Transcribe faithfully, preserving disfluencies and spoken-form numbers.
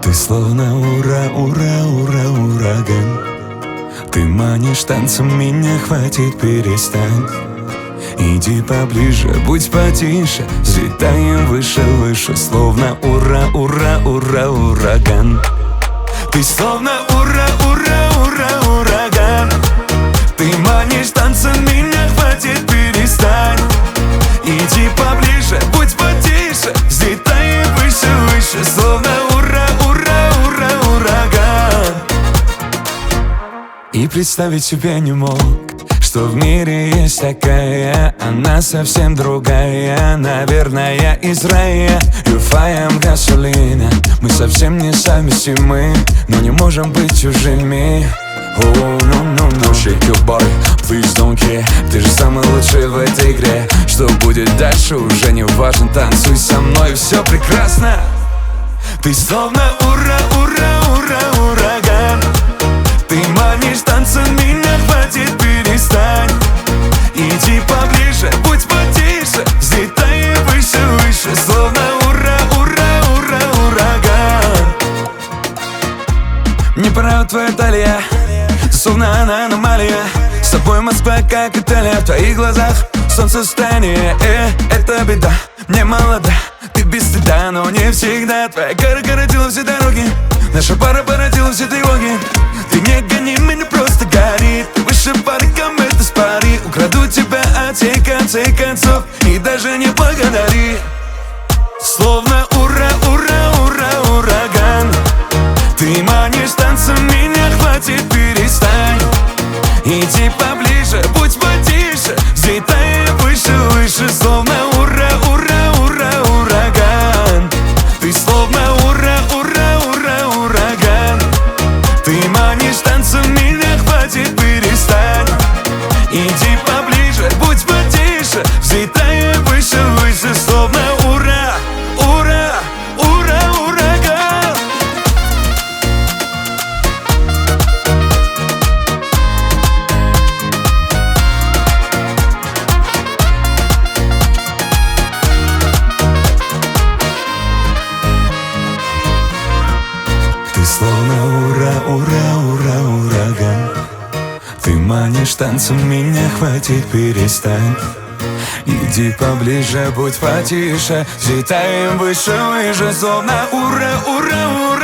Ты словно ура, ура, ура, ураган. Ты манишь танцем, меня хватит, перестань. Иди поближе, будь потише, взлетаем выше, выше. Словно ура, ура, ура, ураган. Ты словно ура, ура, ура, ураган. Ты манишь танцем, меня хватит, перестань. Иди поближе, будь потише, взлетаем выше, выше. Словно ура, ура, ура, ураган. И представить себе не мог, что в мире есть такая, она совсем другая, наверное, из рая. Юфаем gasolina. Мы совсем не совместимы, но не можем быть чужими. Oh, no, no, no. Shake your body, please don't care. Ты же самый лучший в этой игре. Что будет дальше, уже не важно. Танцуй со мной, все прекрасно. Ты словно ура, ура, ура, ураган. Ты манишь танцем, меня хватит, перестань. Иди поближе, будь потише, взлетай выше, выше. Словно ура, ура, ура, ураган. Не пора твоя талия, словно она аномалия. С тобой Москва как Италия, в твоих глазах солнцестояние. Э, это беда, мне молода, ты без стыда, но не всегда. Твоя кара коротила все дороги, наша пара породила все тревоги. Ты не гони, меня просто гори. Ты выше пары, кометы с пари. Украду тебя от всей концей концов и даже не благодари. Словно ура, ура, ура, ураган. Ты манишь танцем, меня хватит, перестань. Иди поближе, будь потише, взлетай выше, выше. Словно ура, ура, ура, ураган. Ты словно ура, ура, ура, ураган. Ты манишь танцем, меня хватит, перестань. Иди поближе, будь потише, взлетай выше, выше. Словно ура, ура, ура, ураган. Ты словно ура, ура, ура, ураган. Ты манишь танцем, меня хватит, перестань. Иди поближе, будь потише, взлетаем выше, выше. Словно ура, ура, ура.